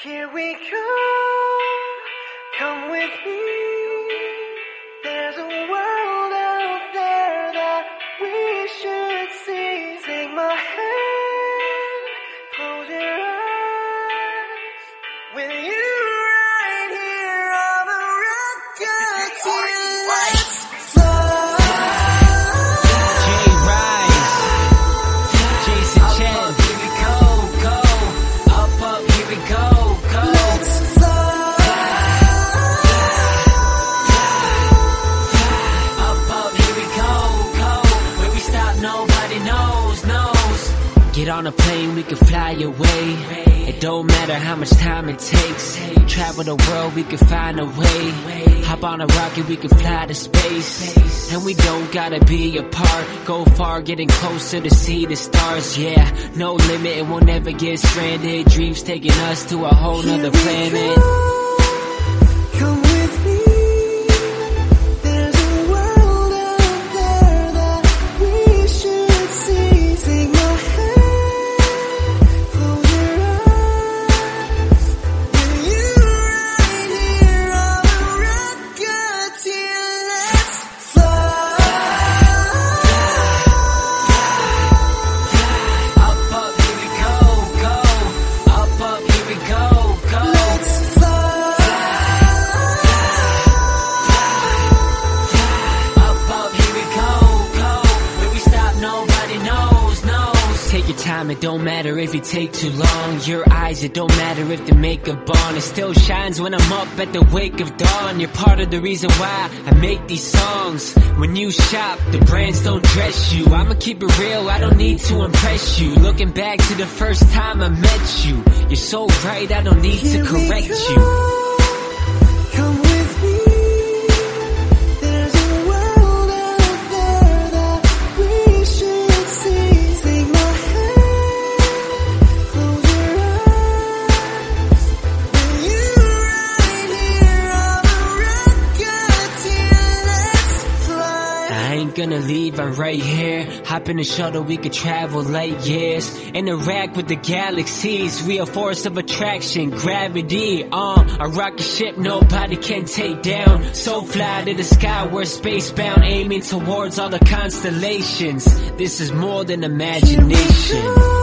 Here we go, come with me. There's a world out there that we should see. Take my hand, close your eyes. With you right here on the record, let's fly. J-Rise, Jason Chen. Here we go, go. Up, here we go, go. Let's fly. Up, here we go, go. Where we stop, nobody knows. Get on a plane, we can fly away. It don't matter how much time it takes. Travel the world, we can find a way. Hop on a rocket, we can fly to space. And we don't gotta be apart. Go far, getting closer to see the stars. Yeah, no limit, and we'll never get stranded. Dreams taking us to a whole nother planet. Come with me. There's a world out there that we should see. Take my hand, close your eyes. With you right here on the record, let's fly. Up, here we go, go. Up, here we go, go. Let's fly. Up, here we go, go. Where we stop, nobody knows. Take your time, it don't matter if you take too long. Your eyes, it don't matter if the makeup on. It still shines when I'm up at the wake of dawn. You're part of the reason why I make these songs. When you shop, the brands don't dress you. I'ma keep it real, I don't need to impress you. Looking back to the first time I met you, you're so right, I don't need to correct you. Come with me. There's a world out there that we should see. Take my hand, close your eyes. With you right here on the record, let's fly. I ain't gonna leave, I'm right here. Hop in the shuttle, we could travel light years. Interact with the galaxies, we a force of attraction, gravity. A rocket ship nobody can take down. So fly to the sky, we're spacebound, aiming towards all the constellations. This is more than imagination.